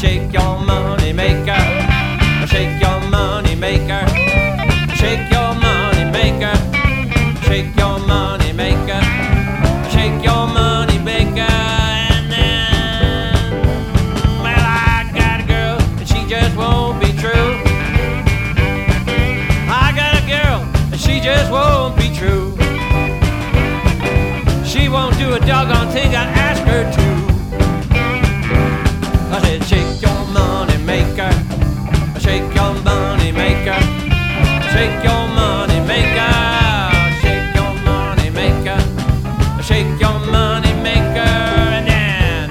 shake your money maker, shake your money maker, shake your money maker, shake your money maker, shake your money maker. And then, well, I got a girl and she just won't be true. I got a girl and she just won't be true. She won't do a doggone thing I ask her to. I said, shake your money maker, shake your money maker, shake your money maker, shake your money maker, shake your money maker. And then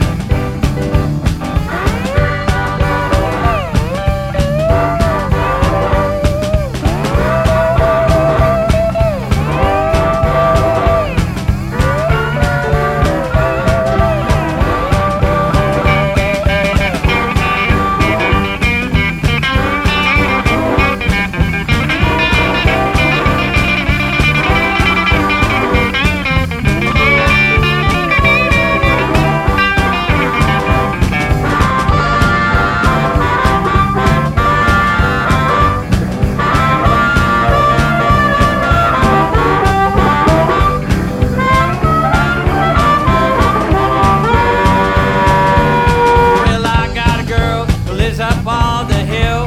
up on the hill.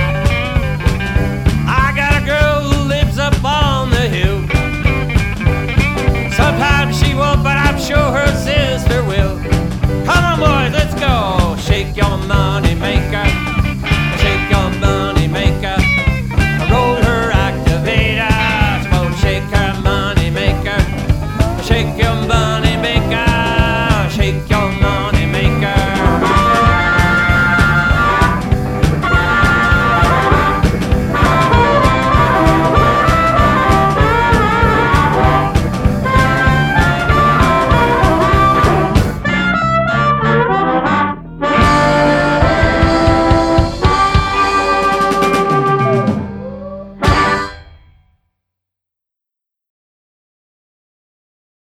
I got a girl who lives up on the hill. Sometimes she won't, but I'm sure her sister will. Come on, boys, let's go. Shake your money maker, shake your money maker. Roll her activator, so shake her money maker, shake your money maker, shake your